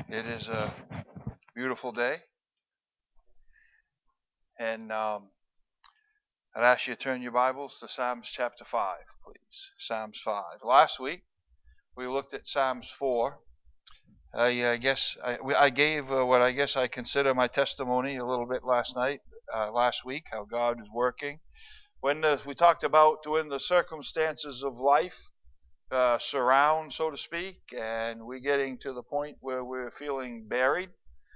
It is a beautiful day, and I'd ask you to turn your Bibles to Psalms chapter 5, please. Psalms 5. Last week, we looked at Psalms 4. I gave what I guess I consider my testimony a little bit last week, how God is working. We talked about when the circumstances of life surround, so to speak, and we're getting to the point where we're feeling buried.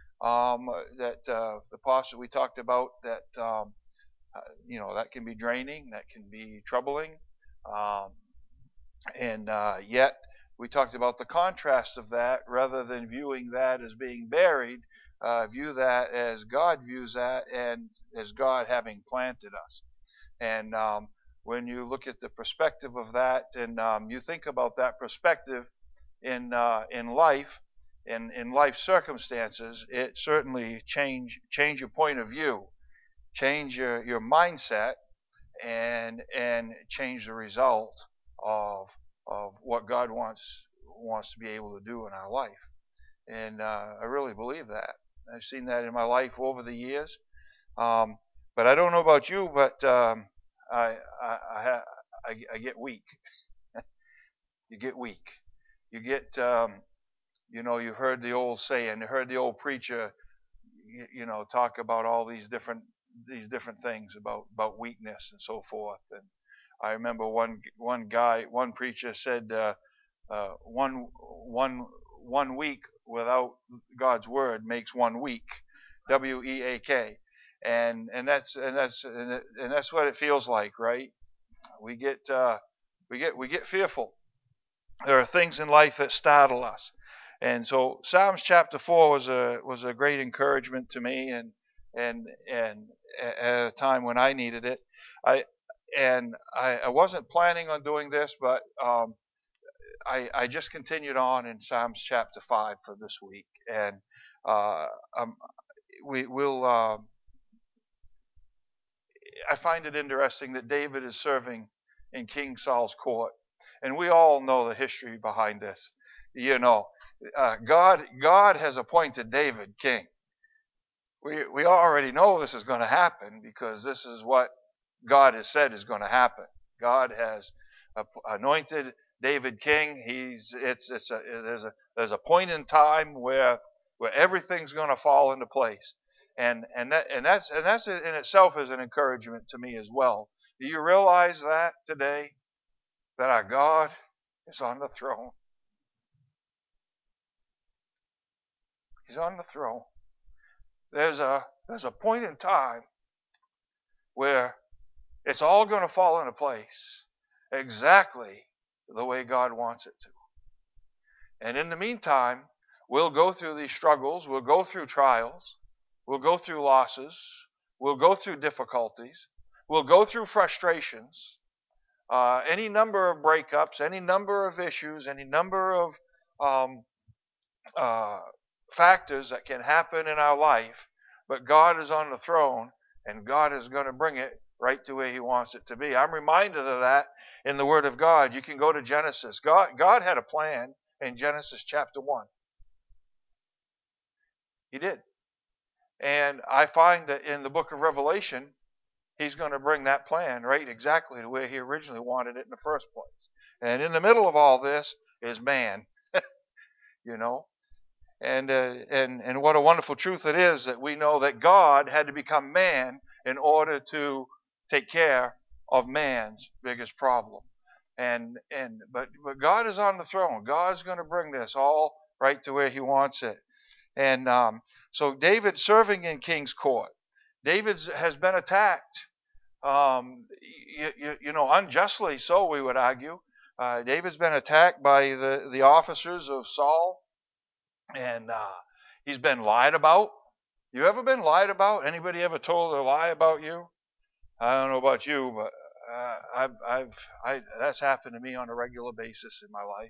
We talked about that that can be draining, that can be troubling, um, and yet we talked about the contrast of that. Rather than viewing that as being buried, view that as God views that, and as God having planted us. And when you look at the perspective of that, and you think about that perspective in life, in life circumstances, it certainly change your point of view, change your mindset, and change the result of what God wants to be able to do in our life. And I really believe that. I've seen that in my life over the years. Um, but I don't know about you, but I, I, I get weak. You get weak. You get, you heard the old saying, you heard the old preacher, talk about all these different things about weakness and so forth. And I remember one preacher said, one week without God's word makes 1 week, WEAK, and that's what it feels like, right? We get we get fearful. There are things in life that startle us, and so Psalms chapter 4 was a great encouragement to me, and at a time when I needed it. I wasn't planning on doing this, but I just continued on in Psalms chapter 5 for this week, and uh, um, we will. I find it interesting that David is serving in King Saul's court, and we all know the history behind this. You know, God has appointed David king. We already know this is going to happen because this is what God has said is going to happen. God has anointed David king. There's a point in time where everything's going to fall into place, and that's in itself is an encouragement to me as well. Do you realize that today that our God is on the throne? He's on the throne. There's a point in time where it's all going to fall into place exactly the way God wants it to. And in the meantime, we'll go through these struggles, we'll go through trials, we'll go through losses, we'll go through difficulties, we'll go through frustrations, any number of breakups, any number of issues, any number of um, uh, factors that can happen in our life, but God is on the throne, and God is going to bring it right to where He wants it to be. I'm reminded of that in the Word of God. You can go to Genesis. God had a plan in Genesis chapter 1. He did. And I find that in the book of Revelation, He's going to bring that plan right exactly to where He originally wanted it in the first place. And in the middle of all this is man, you know. And what a wonderful truth it is that we know that God had to become man in order to take care of man's biggest problem. But God is on the throne. God's going to bring this all right to where He wants it. And so David serving in King's court. David has been attacked, unjustly so, we would argue. David's been attacked by the officers of Saul, and he's been lied about. You ever been lied about? Anybody ever told a lie about you? I don't know about you, but that's happened to me on a regular basis in my life.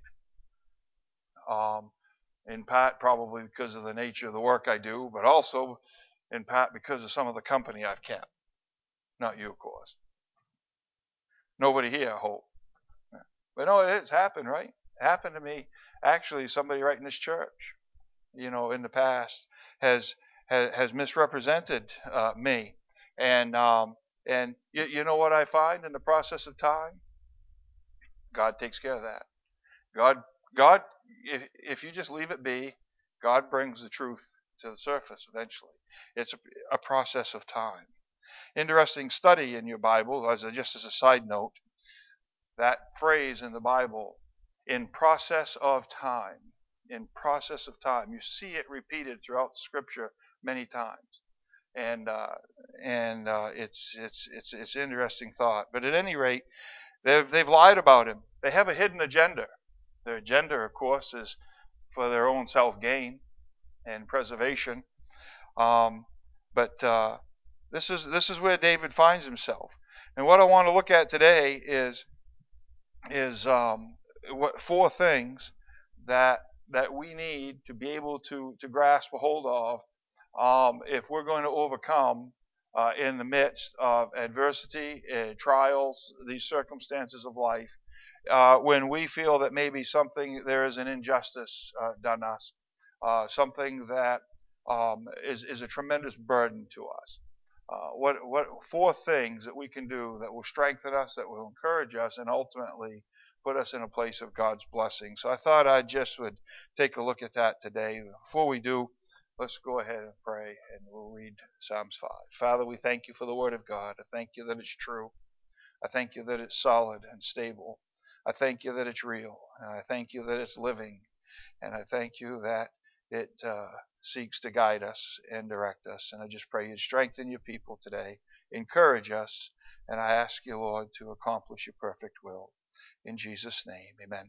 In part, probably because of the nature of the work I do, but also in part because of some of the company I've kept. Not you, of course. Nobody here, I hope. But no, it has happened, right? It happened to me. Actually, somebody right in this church. in the past has misrepresented me, and you know what I find in the process of time? God takes care of that. God, God, if you just leave it be, God brings the truth to the surface eventually. It's a process of time. Interesting study in your Bible, just as a side note, that phrase in the Bible, in process of time. In process of time. You see it repeated throughout Scripture many times. And it's interesting thought. But at any rate, they've lied about him. They have a hidden agenda. Their agenda, of course, is for their own self gain and preservation. Um, but this is where David finds himself. And what I want to look at today is what four things that we need to be able to grasp a hold of if we're going to overcome in the midst of adversity, trials, these circumstances of life, when we feel that maybe there is an injustice done us, something that is a tremendous burden to us. What four things that we can do that will strengthen us, that will encourage us, and ultimately put us in a place of God's blessing. So I thought I just would take a look at that today. Before we do, let's go ahead and pray, and we'll read Psalms 5. Father, we thank you for the Word of God. I thank you that it's true. I thank you that it's solid and stable. I thank you that it's real, and I thank you that it's living, and I thank you that it seeks to guide us and direct us. And I just pray you strengthen your people today, encourage us, and I ask you, Lord, to accomplish your perfect will. In Jesus' name, amen.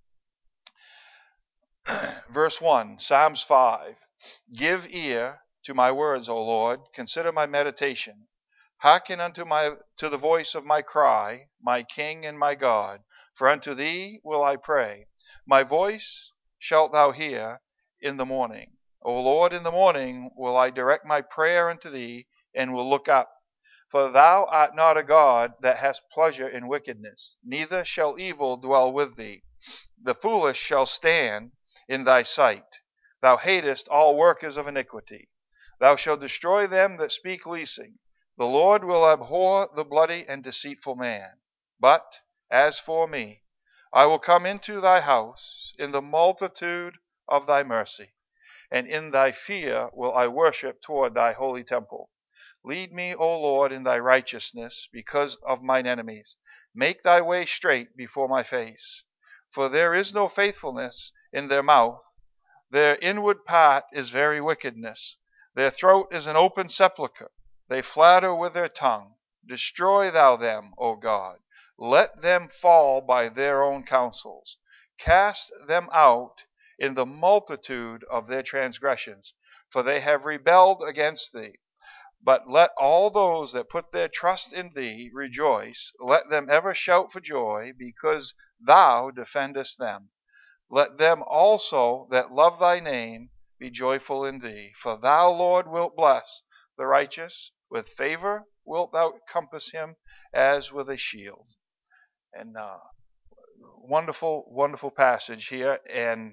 Verse 1, Psalms 5. Give ear to my words, O Lord. Consider my meditation. Hearken to the voice of my cry, my King and my God. For unto thee will I pray. My voice shalt thou hear in the morning. O Lord, in the morning will I direct my prayer unto thee, and will look up. For thou art not a God that hast pleasure in wickedness, neither shall evil dwell with thee. The foolish shall stand in thy sight. Thou hatest all workers of iniquity. Thou shalt destroy them that speak leasing. The Lord will abhor the bloody and deceitful man. But as for me, I will come into thy house in the multitude of thy mercy, and in thy fear will I worship toward thy holy temple. Lead me, O Lord, in thy righteousness because of mine enemies. Make thy way straight before my face. For there is no faithfulness in their mouth. Their inward part is very wickedness. Their throat is an open sepulchre. They flatter with their tongue. Destroy thou them, O God. Let them fall by their own counsels. Cast them out in the multitude of their transgressions, for they have rebelled against thee. But let all those that put their trust in thee rejoice. Let them ever shout for joy, because thou defendest them. Let them also that love thy name be joyful in thee. For thou, Lord, wilt bless the righteous. With favor wilt thou compass him as with a shield. And wonderful, wonderful passage here. And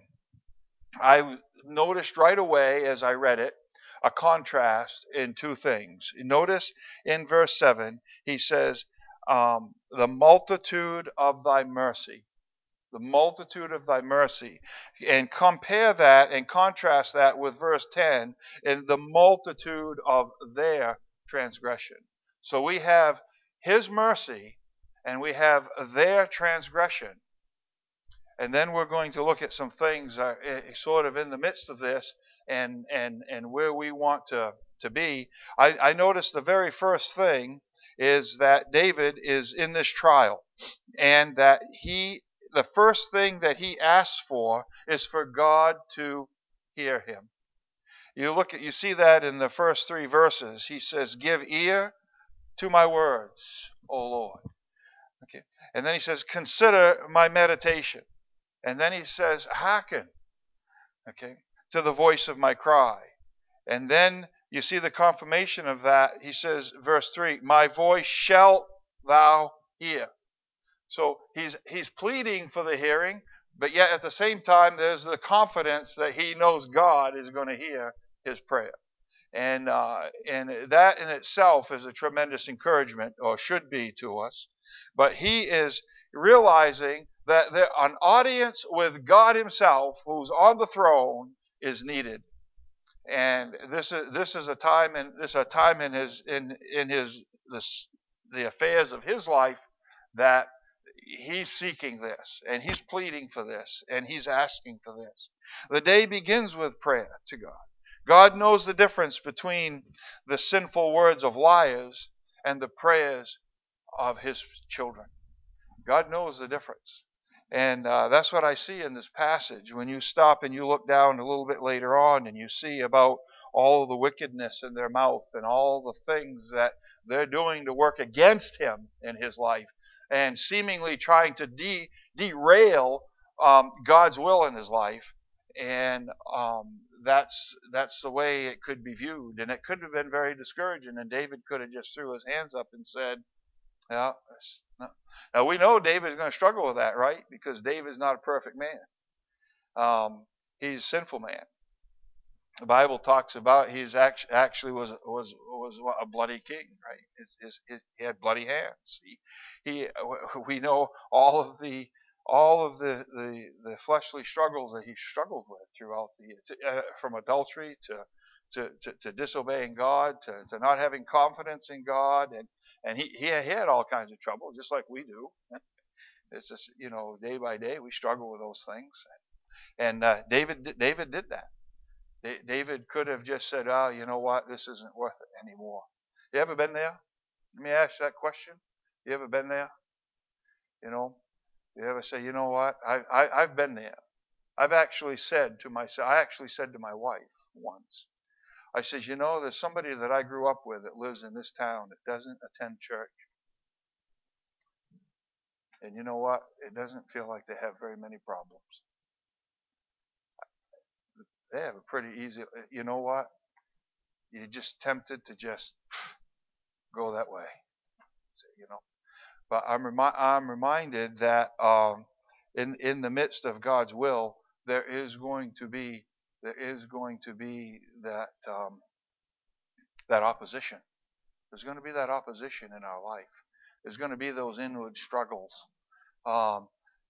I noticed right away as I read it a contrast in two things. Notice in verse 7, he says, the multitude of thy mercy. The multitude of thy mercy. And compare that and contrast that with verse 10 in the multitude of their transgression. So we have his mercy and we have their transgression. And then we're going to look at some things sort of in the midst of this and where we want to be. I noticed the very first thing is that David is in this trial, and that the first thing that he asks for is for God to hear him. You see that in the first three verses. He says, "Give ear to my words, O Lord." Okay. And then he says, "Consider my meditation." And then he says, "Hearken," okay, to the voice of my cry. And then you see the confirmation of that. He says, verse 3, "My voice shalt thou hear." So he's pleading for the hearing, But yet at the same time, there's the confidence that he knows God is going to hear his prayer. And that in itself is a tremendous encouragement, or should be to us. But he is realizing that an audience with God himself, who's on the throne, is needed. And this is a time in his this the affairs of his life that he's seeking this, and he's pleading for this, and he's asking for this. The day begins with prayer to God. God knows the difference between the sinful words of liars and the prayers of his children. God knows the difference. And that's what I see in this passage. When you stop and you look down a little bit later on and you see about all the wickedness in their mouth and all the things that they're doing to work against him in his life and seemingly trying to derail God's will in his life. And that's the way it could be viewed. And it could have been very discouraging. And David could have just threw his hands up and said, yeah. Now we know David is going to struggle with that, right? Because David is not a perfect man. He's a sinful man. The Bible talks about he's actually was a bloody king, right? He had bloody hands. He we know all of the fleshly struggles that he struggled with throughout the years, from adultery to disobeying God, to not having confidence in God, and he had all kinds of trouble, just like we do. It's just, day by day we struggle with those things, and David did that. David could have just said, "Oh, you know what? This isn't worth it anymore." You ever been there? Let me ask you that question. You ever been there? You know, you ever say, "You know what? I've been there." I've actually said to myself, I actually said to my wife once, I says, there's somebody that I grew up with that lives in this town that doesn't attend church. And you know what? It doesn't feel like they have very many problems. They have a pretty easy, you know what? You're just tempted to just go that way. But I'm reminded that in the midst of God's will, there is going to be that opposition. There's going to be that opposition in our life. There's going to be those inward struggles. Um,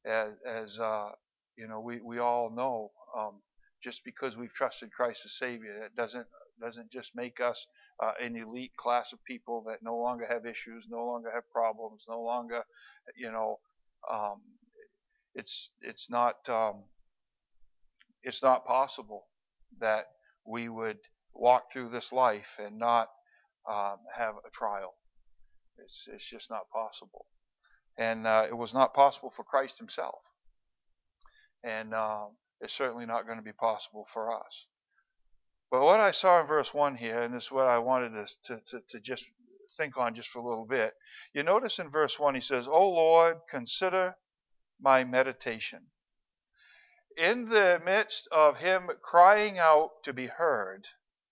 we all know, just because we've trusted Christ as Savior, it doesn't just make us an elite class of people that no longer have issues, no longer have problems, no longer, you know, um, it's not possible that we would walk through this life and not have a trial. It's just not possible, and it was not possible for Christ Himself, and it's certainly not going to be possible for us. But what I saw in verse 1 here, and this is what I wanted us to just think on just for a little bit. You notice in verse 1 he says, "O Lord, consider my meditation." In the midst of him crying out to be heard,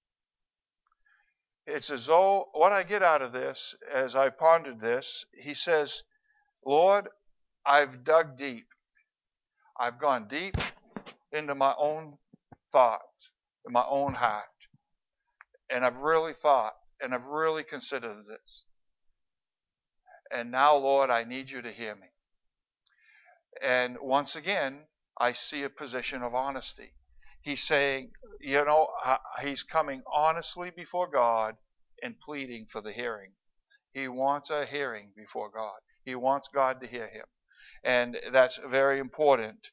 it's as though what I get out of this, as I pondered this, he says, Lord, I've dug deep. I've gone deep into my own thoughts, in my own heart. And I've really thought, and I've really considered this. And now, Lord, I need you to hear me. And once again, I see a position of honesty. He's saying, he's coming honestly before God and pleading for the hearing. He wants a hearing before God. He wants God to hear him. And that's very important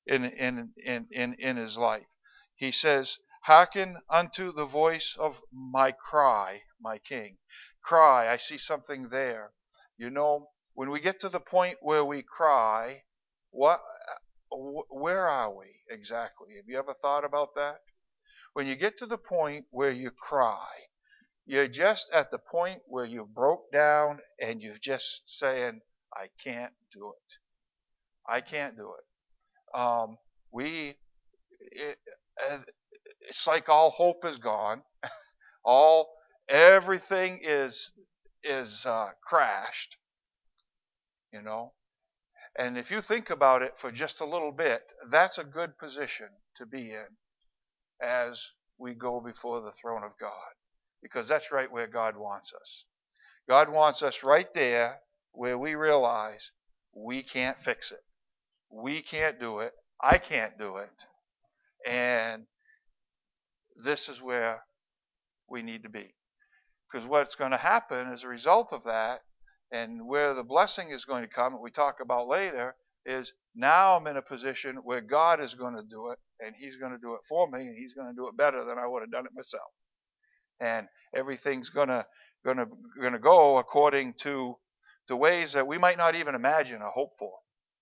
in his life. He says, "Hearken unto the voice of my cry, my King." Cry, I see something there. When we get to the point where we cry, where are we exactly? Have you ever thought about that? When you get to the point where you cry, you're just at the point where you broke down and you're just saying, I can't do it. I can't do it. We, it, it's like all hope is gone. Everything is crashed, you know. And if you think about it for just a little bit, that's a good position to be in as we go before the throne of God, because that's right where God wants us. God wants us right there where we realize we can't fix it. We can't do it. I can't do it. And this is where we need to be. Because what's going to happen as a result of that, and where the blessing is going to come, that we talk about later, is now I'm in a position where God is going to do it, and He's going to do it for me, and He's going to do it better than I would have done it myself. And everything's gonna go according to the ways that we might not even imagine or hope for.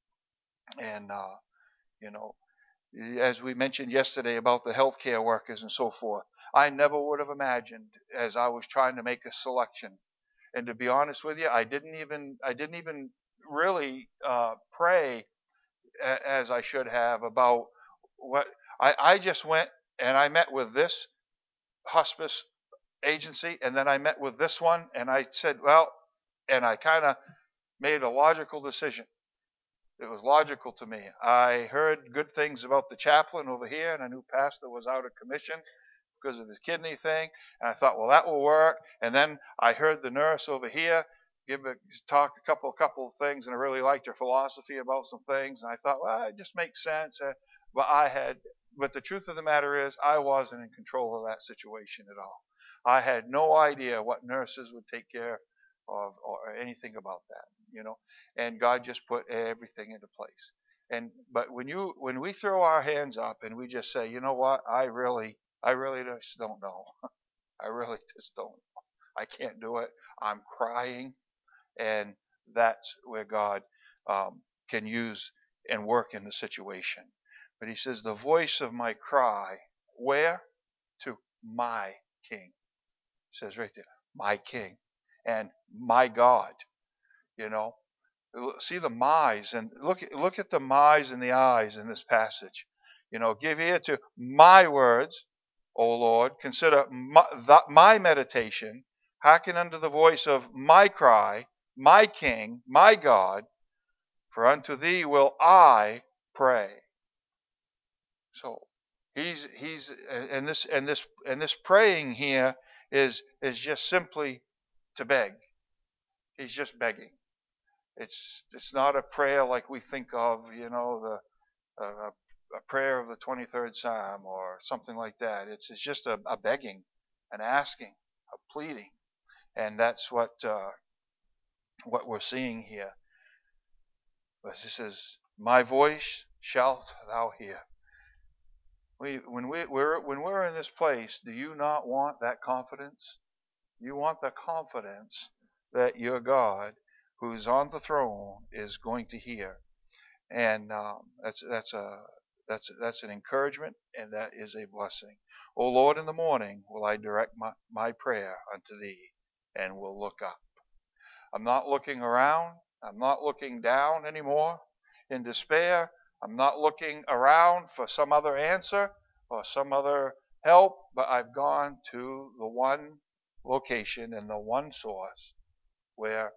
And you know, as we mentioned yesterday about the healthcare workers and so forth, I never would have imagined as I was trying to make a selection. And to be honest with you, I didn't even really pray as I should have about what I just went and I met with this hospice agency, and then I met with this one, and I said, well, and I kind of made a logical decision. It was logical to me. I heard good things about the chaplain over here, and I knew pastor was out of commission because of his kidney thing, and I thought, well, that will work. And then I heard the nurse over here talk a couple of things, and I really liked her philosophy about some things, and I thought, well, it just makes sense. But the truth of the matter is, I wasn't in control of that situation at all. I had no idea what nurses would take care of or anything about that, and God just put everything into place. But when we throw our hands up and we just say, you know what, I really just don't know. I really just don't. I can't do it. I'm crying, and that's where God can use and work in the situation. But He says, the voice of my cry, where? To my King. It says right there, my King and my God. You know, see the my's, and look at the my's and the I's in this passage. Give ear to my words, O Lord. Consider my meditation. Hearken unto the voice of my cry, my King, my God. For unto thee will I pray. So he's and this praying here is just simply to beg. He's just begging. It's not a prayer like we think of, a prayer of the 23rd Psalm or something like that. It's just a begging, an asking, a pleading, and that's what we're seeing here. But it says, "My voice shalt thou hear." When we're in this place, do you not want that confidence? You want the confidence that your God, who's on the throne, is going to hear, and that's an encouragement, and that is a blessing. O Lord, in the morning will I direct my prayer unto thee, and will look up. I'm not looking around. I'm not looking down anymore in despair. I'm not looking around for some other answer or some other help, but I've gone to the one location and the one source where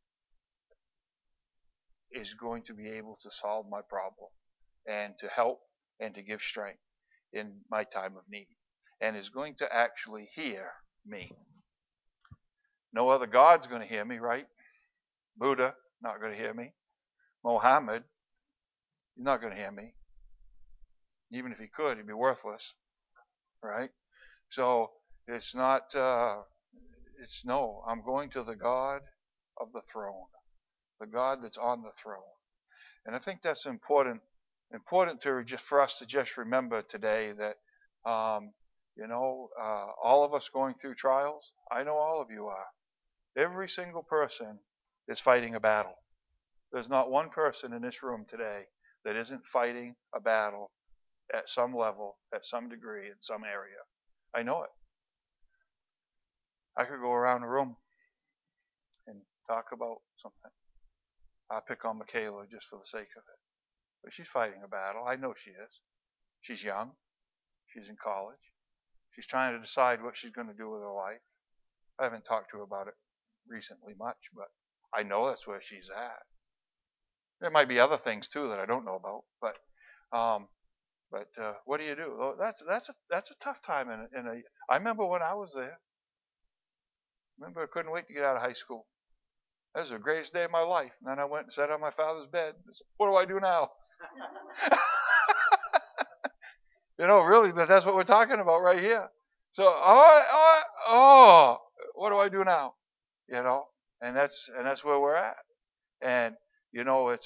is going to be able to solve my problem and to help and to give strength in my time of need, and is going to actually hear me. No other God's going to hear me, right? Buddha, not going to hear me. Mohammed, he's not going to hear me. Even if he could, he'd be worthless, right? So it's not, no, I'm going to the God of the throne, the God that's on the throne. And I think that's important for us to just remember today that, all of us going through trials, I know all of you are. Every single person is fighting a battle. There's not one person in this room today that isn't fighting a battle at some level, at some degree, in some area. I know it. I could go around the room and talk about something. I'll pick on Michaela just for the sake of it. But she's fighting a battle. I know she is. She's young. She's in college. She's trying to decide what she's going to do with her life. I haven't talked to her about it recently much, but I know that's where she's at. There might be other things too that I don't know about, um, what do you do? Oh, that's a tough time in a. I remember when I was there. I remember I couldn't wait to get out of high school. That was the greatest day of my life. And then I went and sat on my father's bed. And said, what do I do now? Really, but that's what we're talking about right here. So, what do I do now? You know, and that's where we're at. And it's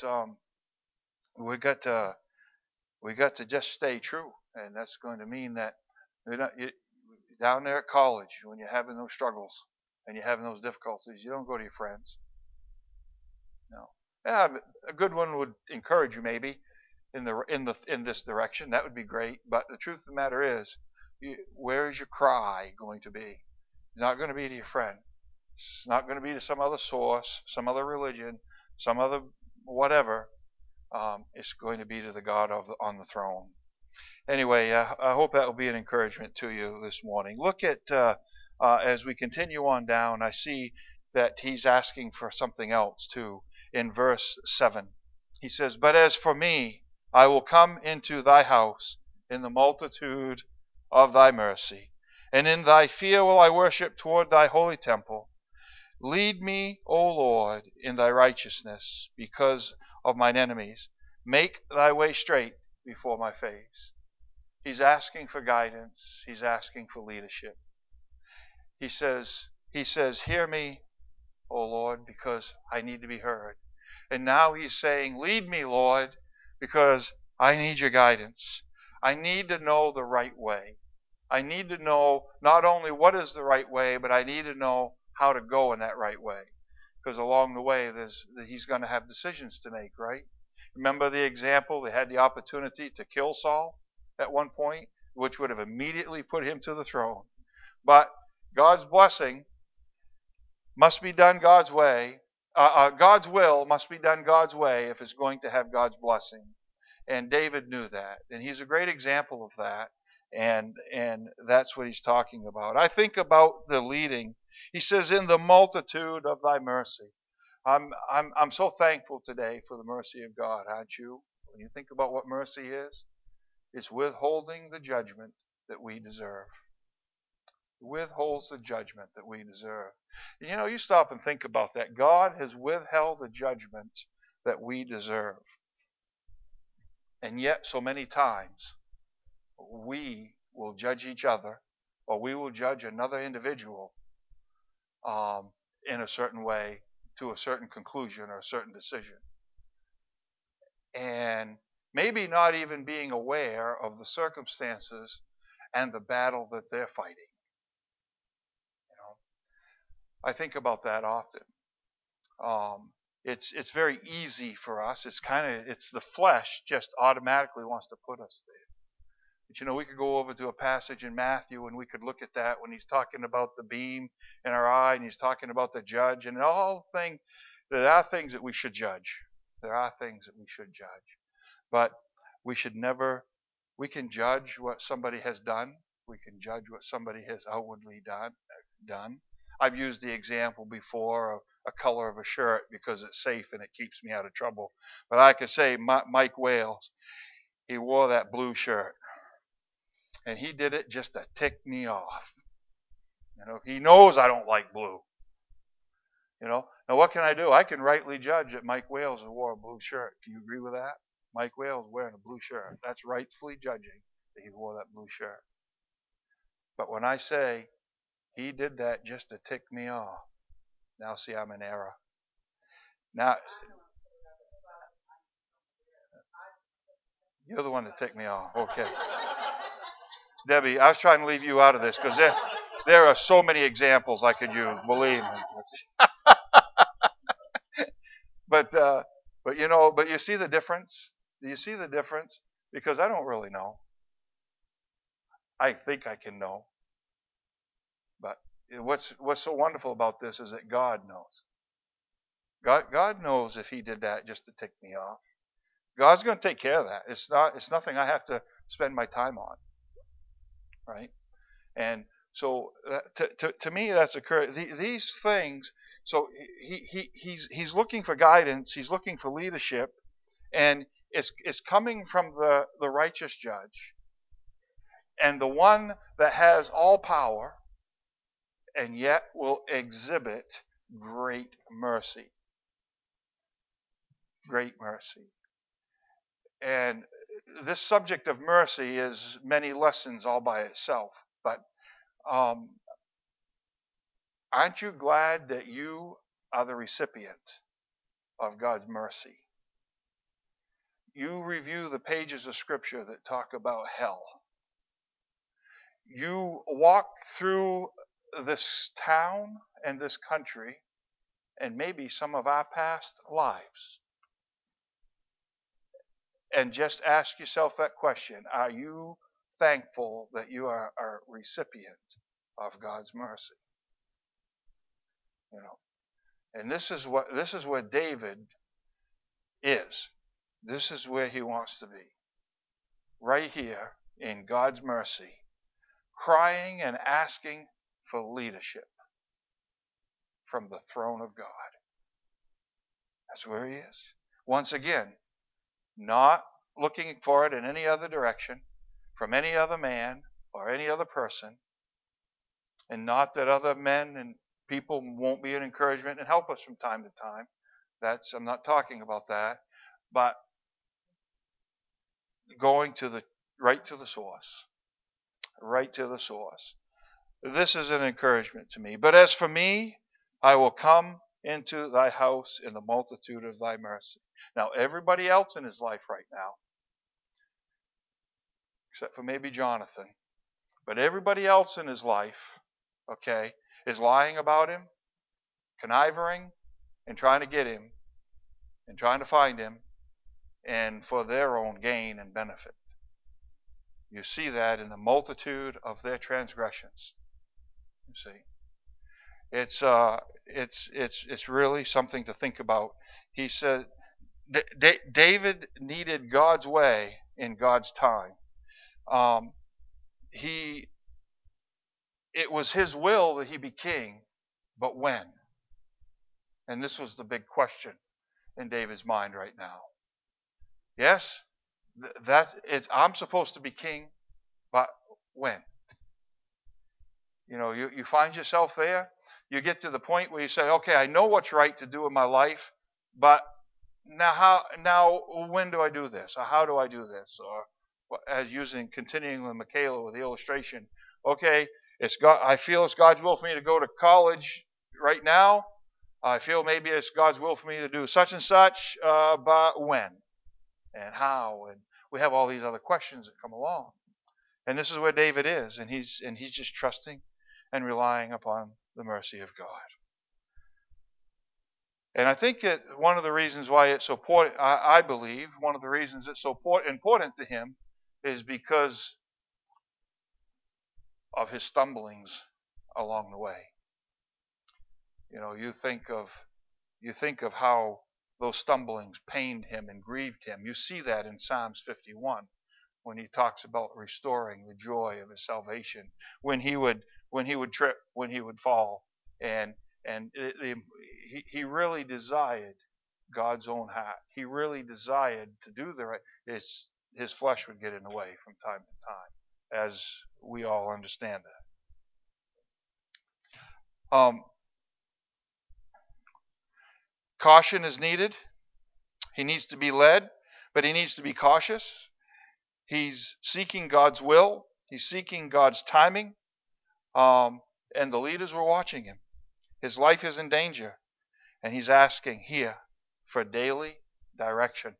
we got to we got to just stay true, and that's going to mean that down there at college when you're having those struggles and you're having those difficulties, you don't go to your friends. No. Yeah, a good one would encourage you maybe in this direction. That would be great. But the truth of the matter is, where is your cry going to be? It's not going to be to your friend. It's not going to be to some other source, some other religion, some other whatever. It's going to be to the God on the throne. Anyway, I hope that will be an encouragement to you this morning. Look at as we continue on down. I see that he's asking for something else too in verse 7. He says, "But as for me, I will come into thy house in the multitude of thy mercy, and in thy fear will I worship toward thy holy temple. Lead me, O Lord, in thy righteousness because of mine enemies. Make thy way straight before my face." He's asking for guidance. He's asking for leadership. He says, hear me, O Lord, because I need to be heard. And now he's saying, lead me, Lord, because I need your guidance. I need to know the right way. I need to know not only what is the right way, but I need to know how to go in that right way. Because along the way, he's going to have decisions to make, right? Remember the example? They had the opportunity to kill Saul at one point, which would have immediately put him to the throne. But God's blessing must be done God's way. God's will must be done God's way if it's going to have God's blessing. And David knew that. And he's a great example of that. And that's what he's talking about. I think about the leading. He says, in the multitude of thy mercy. I'm so thankful today for the mercy of God, aren't you? When you think about what mercy is, it's withholding the judgment that we deserve. Withholds the judgment that we deserve. And you stop and think about that. God has withheld the judgment that we deserve. And yet, so many times, we will judge each other, or we will judge another individual in a certain way to a certain conclusion or a certain decision. And maybe not even being aware of the circumstances and the battle that they're fighting. I think about that often. It's very easy for us. It's the flesh just automatically wants to put us there. But we could go over to a passage in Matthew and we could look at that when he's talking about the beam in our eye and he's talking about the judge and all thing. There are things that we should judge. There are things that we should judge. But we should never. We can judge what somebody has done. We can judge what somebody has outwardly done. I've used the example before of a color of a shirt because it's safe and it keeps me out of trouble. But I could say Mike Wales, he wore that blue shirt. And he did it just to tick me off. He knows I don't like blue. Now what can I do? I can rightly judge that Mike Wales wore a blue shirt. Do you agree with that? Mike Wales wearing a blue shirt. That's rightfully judging that he wore that blue shirt. But when I say he did that just to tick me off, now see I'm in error. Now you're the one that ticked me off. Okay. Debbie, I was trying to leave you out of this because there are so many examples I could use, believe me. But you see the difference? Do you see the difference? Because I don't really know. I think I can know. But what's so wonderful about this is that God knows. God knows if he did that just to tick me off. God's going to take care of that. It's nothing I have to spend my time on. Right? And so to me that's occurred. These things. So he's looking for guidance. He's looking for leadership. And it's coming from the righteous judge and the one that has all power and yet will exhibit great mercy. Great mercy. And this subject of mercy is many lessons all by itself. But um, aren't you glad that you are the recipient of God's mercy? You review the pages of Scripture that talk about hell. You walk through this town and this country and maybe some of our past lives and just ask yourself that question. Are you thankful that you are a recipient of God's mercy? You know, and this is where David is. This is where he wants to be. Right here in God's mercy, crying and asking for leadership from the throne of God. That's where he is. Once again, not looking for it in any other direction, from any other man or any other person, and not that other men and people won't be an encouragement and help us from time to time. I'm not talking about that, but going right to the source, right to the source. This is an encouragement to me. But as for me, I will come into thy house in the multitude of thy mercy. Now, everybody else in his life right now, except for maybe Jonathan, but everybody else in his life, okay, is lying about him, conniving, and trying to get him, and trying to find him, and for their own gain and benefit. You see that in the multitude of their transgressions. You see, it's really something to think about. He said David needed God's way in God's time. Um, it was his will that he be king, but when? And this was the big question in David's mind right now. Yes, I'm supposed to be king, but when? You know, you find yourself there. You get to the point where you say, okay, I know what's right to do in my life, but now when do I do this? Or how do I do this? Or as continuing with Michaela with the illustration, okay, I feel it's God's will for me to go to college right now. I feel maybe it's God's will for me to do such and such, but when and how? And we have all these other questions that come along. And this is where David is, and he's just trusting and relying upon the mercy of God. And I think that one of the reasons why it's so important, I believe, one of the reasons it's so important to him is because of his stumblings along the way. You know, you think of how those stumblings pained him and grieved him. You see that in Psalms 51 when he talks about restoring the joy of his salvation. When he would trip, when he would fall, and he really desired God's own heart. He really desired to do the right. His flesh would get in the way from time to time, as we all understand that. Caution is needed. He needs to be led, but he needs to be cautious. He's seeking God's will. He's seeking God's timing. And the leaders were watching him. His life is in danger. And he's asking here for daily direction,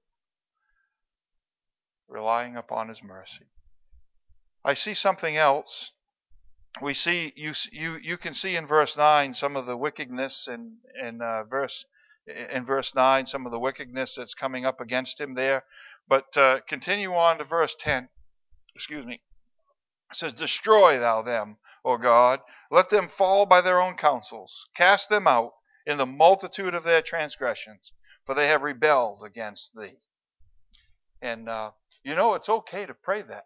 relying upon his mercy. I see something else. We see you can see in verse 9 some of the wickedness in verse 9 some of the wickedness that's coming up against him there. But continue on to verse 10. Excuse me. It says, destroy thou them, O God. Let them fall by their own counsels. Cast them out in the multitude of their transgressions, for they have rebelled against thee. And, it's okay to pray that.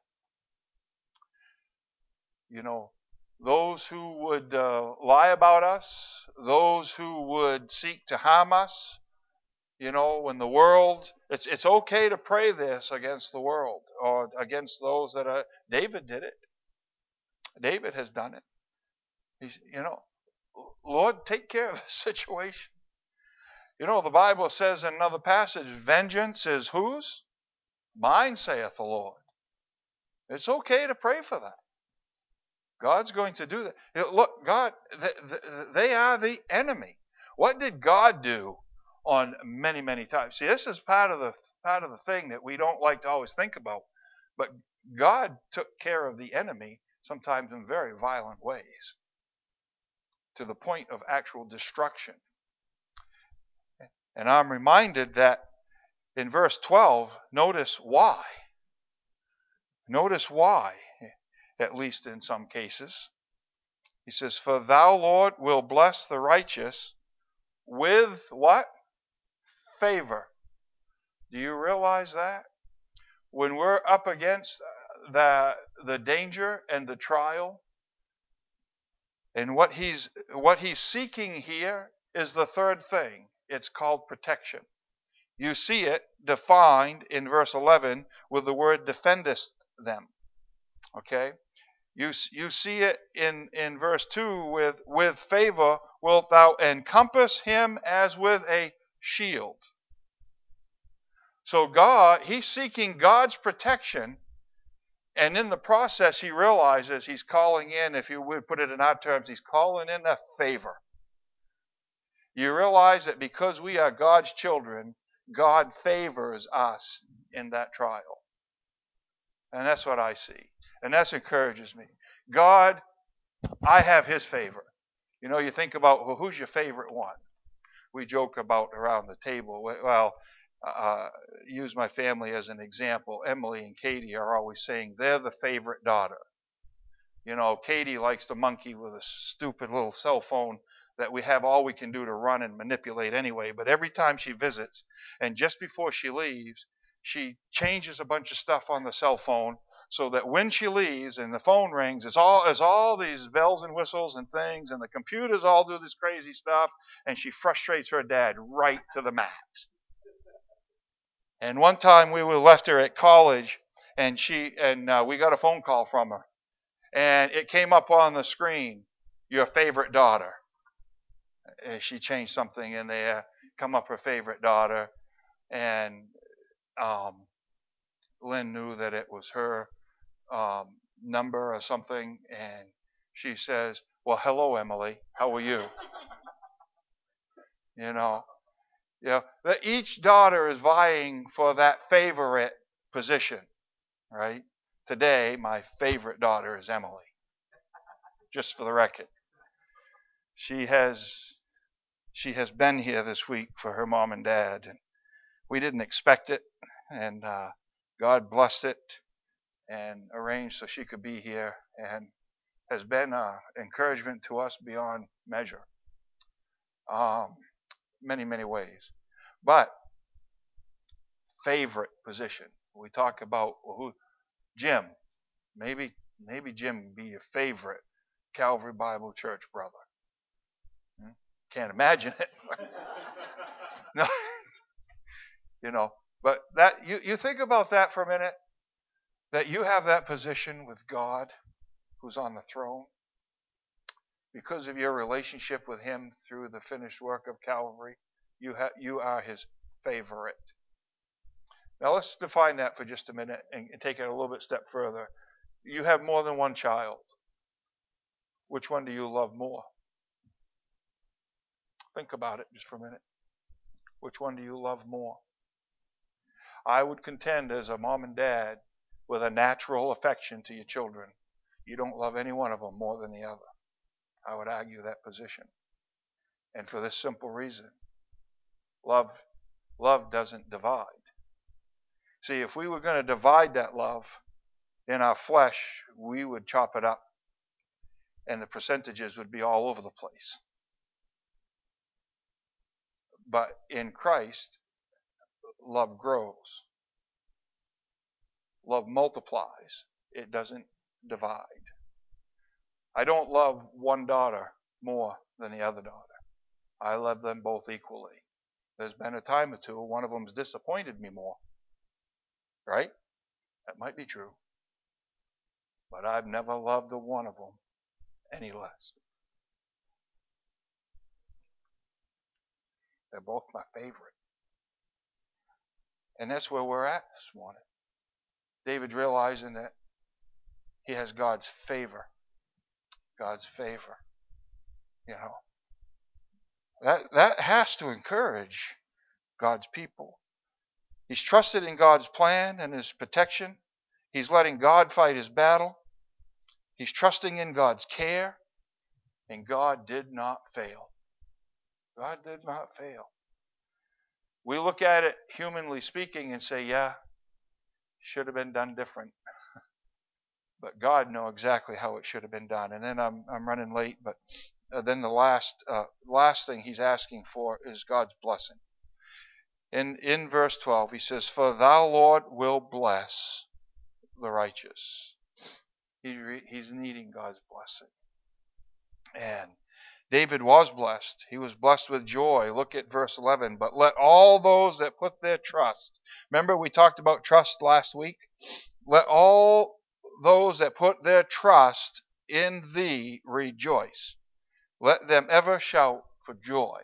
You know, those who would lie about us, those who would seek to harm us, You know, when the world, it's okay to pray this against the world or against those that are. David did it. David has done it. He's, Lord, take care of the situation. You know, the Bible says in another passage, vengeance is whose? Mine, saith the Lord. It's okay to pray for that. God's going to do that. Look, God, they are the enemy. What did God do on many, many times? See, this is part of the thing that we don't like to always think about. But God took care of the enemy sometimes in very violent ways, to the point of actual destruction. And I'm reminded that in verse 12, notice why. Notice why, at least in some cases. He says, for thou, Lord, will bless the righteous with what? Favor. Do you realize that? When we're up against the danger and the trial, and what he's seeking here is the third thing. It's called protection. You see it defined in verse 11 with the word defendest them. Okay? You see it in verse 2 with favor wilt thou encompass him as with a shield. So God, he's seeking God's protection, and in the process he realizes he's calling in, if you would put it in our terms, he's calling in a favor. You realize that because we are God's children, God favors us in that trial. And that's what I see. And that encourages me. God, I have his favor. You know, you think about, well, who's your favorite one? We joke about around the table. Well, use my family as an example. Emily and Katie are always saying they're the favorite daughter. You know, Katie likes to monkey with a stupid little cell phone that we have all we can do to run and manipulate anyway. But every time she visits, and just before she leaves, she changes a bunch of stuff on the cell phone so that when she leaves and the phone rings, it's all these bells and whistles and things, and the computers all do this crazy stuff, and she frustrates her dad right to the max. And one time we left her at college, and we got a phone call from her, and it came up on the screen, your favorite daughter. She changed something in there, come up her favorite daughter, and Lynn knew that it was her number or something, and she says, well, hello, Emily. How are you? You know, that each daughter is vying for that favorite position, right? Today, my favorite daughter is Emily. Just for the record. She has been here this week for her mom and dad, and we didn't expect it, and God blessed it and arranged so she could be here, and has been an encouragement to us beyond measure. Many, many ways. But favorite position. We talk about who? Jim. Maybe Jim would be your favorite Calvary Bible Church brother. Can't imagine it. No. You know, but that you think about that for a minute, that you have that position with God who's on the throne because of your relationship with him through the finished work of Calvary. You are his favorite. Now let's define that for just a minute and take it a little bit step further. You have more than one child. Which one do you love more? Think about it just for a minute. Which one do you love more? I would contend, as a mom and dad, with a natural affection to your children, you don't love any one of them more than the other. I would argue that position. And for this simple reason, love doesn't divide. See, if we were going to divide that love in our flesh, we would chop it up, and the percentages would be all over the place. But in Christ, love grows. Love multiplies. It doesn't divide. I don't love one daughter more than the other daughter. I love them both equally. There's been a time or two, one of them's disappointed me more. Right? That might be true. But I've never loved one of them any less. They're both my favorite. And that's where we're at this morning. David's realizing that he has God's favor. God's favor. You know. That has to encourage God's people. He's trusted in God's plan and his protection. He's letting God fight his battle. He's trusting in God's care. And God did not fail. God did not fail. We look at it humanly speaking and say, yeah, should have been done different. But God knows exactly how it should have been done. And then I'm running late, but then the last thing he's asking for is God's blessing. In verse 12, he says, "For thou, Lord, will bless the righteous." He's needing God's blessing. And David was blessed. He was blessed with joy. Look at verse 11. "But let all those that put their trust," remember we talked about trust last week? "Let all those that put their trust in thee rejoice. Let them ever shout for joy."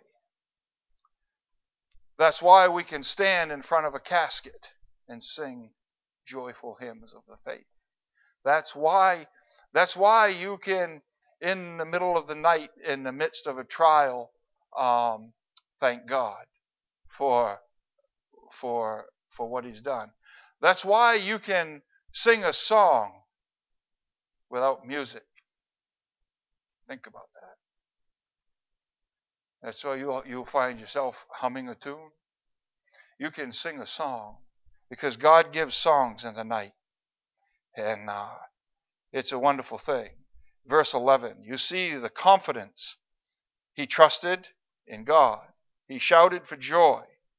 That's why we can stand in front of a casket and sing joyful hymns of the faith. That's why you can, in the middle of the night, in the midst of a trial, thank God for what he's done. That's why you can sing a song without music. Think about that. That's why you'll find yourself humming a tune. You can sing a song because God gives songs in the night. And it's a wonderful thing. Verse 11, you see the confidence. He trusted in God. He shouted for joy.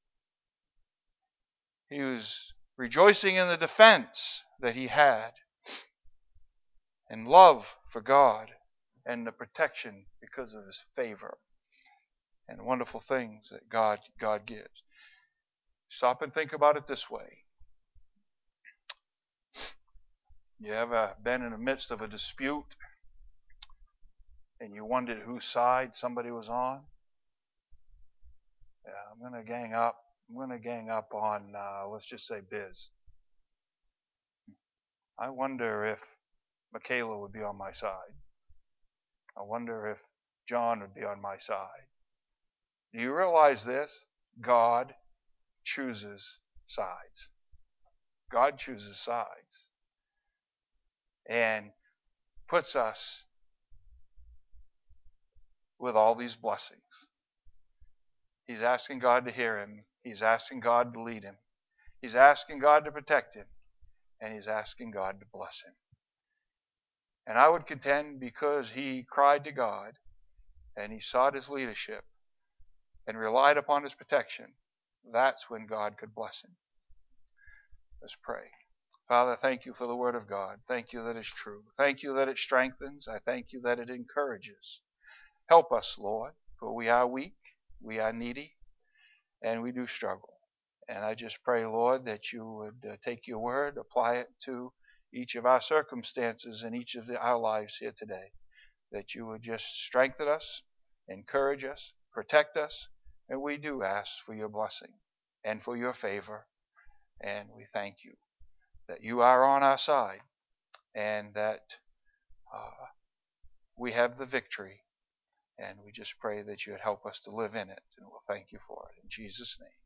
He was rejoicing in the defense that he had, and love for God, and the protection because of his favor, and wonderful things that God gives. Stop and think about it this way. You ever been in the midst of a dispute and you wondered whose side somebody was on? Yeah, I'm going to gang up on, let's just say, Biz. I wonder if Michaela would be on my side. I wonder if John would be on my side. Do you realize this? God chooses sides. God chooses sides. And puts us with all these blessings. He's asking God to hear him. He's asking God to lead him. He's asking God to protect him. And he's asking God to bless him. And I would contend because he cried to God and he sought his leadership and relied upon his protection, that's when God could bless him. Let's pray. Father, thank you for the word of God. Thank you that it's true. Thank you that it strengthens. I thank you that it encourages. Help us, Lord, for we are weak, we are needy, and we do struggle. And I just pray, Lord, that you would take your word, apply it to each of our circumstances in each of our lives here today. That you would just strengthen us, encourage us, protect us, and we do ask for your blessing and for your favor. And we thank you that you are on our side and that we have the victory. And we just pray that you would help us to live in it. And we'll thank you for it. In Jesus' name.